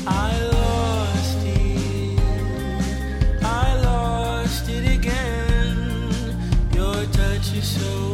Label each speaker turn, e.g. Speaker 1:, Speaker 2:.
Speaker 1: I lost it again. Your touch is so